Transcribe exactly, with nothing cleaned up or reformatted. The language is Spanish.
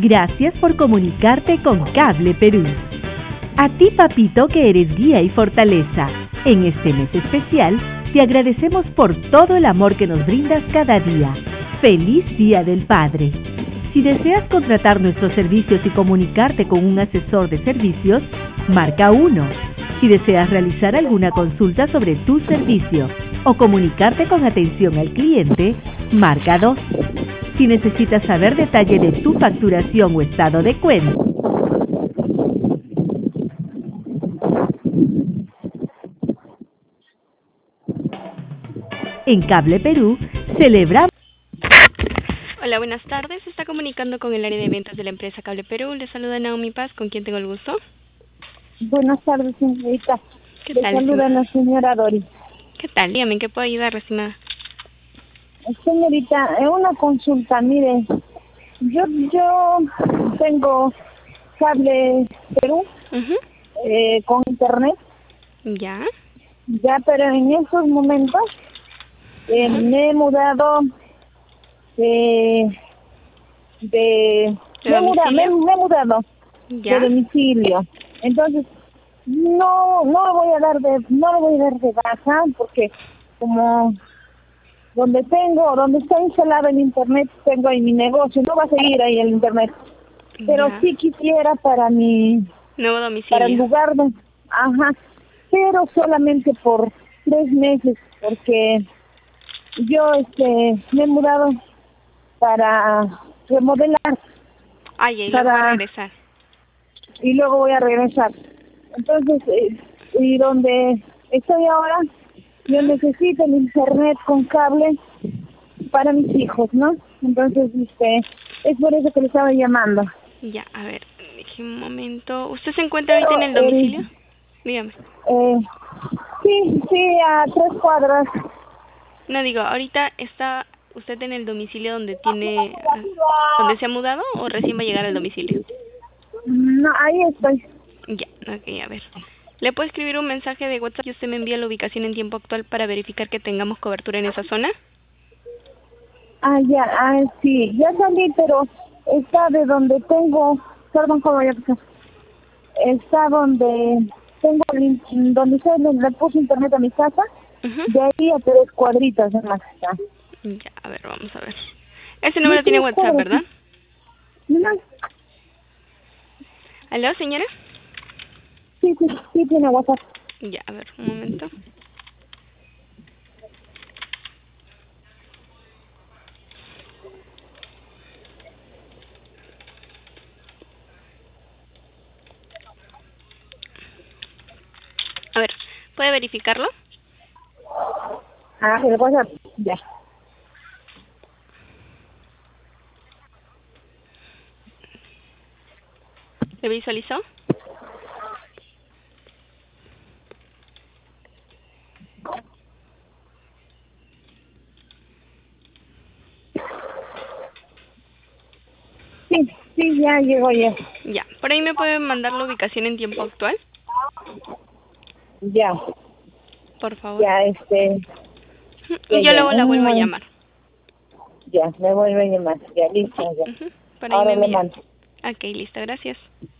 Gracias por comunicarte con Cable Perú. A ti, papito, que eres guía y fortaleza. En este mes especial, te agradecemos por todo el amor que nos brindas cada día. ¡Feliz Día del Padre! Si deseas contratar nuestros servicios y comunicarte con un asesor de servicios, marca uno. Si deseas realizar alguna consulta sobre tu servicio o comunicarte con atención al cliente, marca dos. Si necesitas saber detalle de tu facturación o estado de cuenta, en Cable Perú celebramos. Hola, buenas tardes. Se está comunicando con el área de ventas de la empresa Cable Perú. Le saluda Naomi Paz, ¿con quién tengo el gusto? Buenas tardes, señorita. ¿Qué Le tal, saluda estimada? la señora Doris. ¿Qué tal? Dígame, ¿en qué puedo ayudar, estimada? Señorita, en una consulta, mire, yo yo tengo Cable Perú Ujú. eh, con internet, ¿Ya? ya, pero en estos momentos eh, me he mudado de de ¿De me he mudado, me, domicilio? me he mudado ¿Ya? de domicilio. Entonces, no no me voy a dar de no me voy a dar de baja porque como donde tengo, donde está instalado el internet, tengo ahí mi negocio, no va a seguir ahí el internet, pero ¿Ya? sí quisiera para mi, Nuevo para el domicilio. lugar de, ajá, pero solamente por tres meses, porque yo este me he mudado para remodelar, Ah, ya, y luego va a para, regresar. y luego voy a regresar. Entonces, eh, y donde estoy ahora, yo necesito el internet con cable para mis hijos, ¿no? Entonces, este, es por eso que le estaba llamando. Ya, a ver, deje un momento. ¿Usted se encuentra ahorita en el Pero, domicilio? el, Dígame. eh, sí, sí, a tres cuadras. No, digo, ¿ahorita está usted en el domicilio donde tiene, eh, donde se ha mudado o recién va a llegar al domicilio? No, ahí estoy. Ya, ok, a ver. ¿Le puedo escribir un mensaje de WhatsApp y usted me envía la ubicación en tiempo actual para verificar que tengamos cobertura en esa zona? Ah, ya, ah, sí, ya salí, pero está de donde tengo, perdón, ¿cómo voy a pasar? Está donde tengo, el in- donde se le, le puse internet a mi casa, Ujú. de ahí a tres cuadritas en la casa. Ya, a ver, vamos a ver. Ese De número tiene tres WhatsApp, cuadras, ¿verdad? sí. No, ¿Aló, señora? sí, sí, sí tiene WhatsApp. Ya, a ver, un momento. A ver, ¿puede verificarlo? Ah, el WhatsApp, ya. ¿Le visualizó? Sí, sí, ya llegó ya. Ya, por ahí me puede mandar la ubicación en tiempo actual, Ya, por favor. ya, este, Ujú. ya, Y yo ya, luego la un vuelvo a momento, llamar. ya, me vuelve a llamar, ya, listo, Sí, ya. ujú. Por ahí me Ahora le envía. mando. Ok, listo, gracias.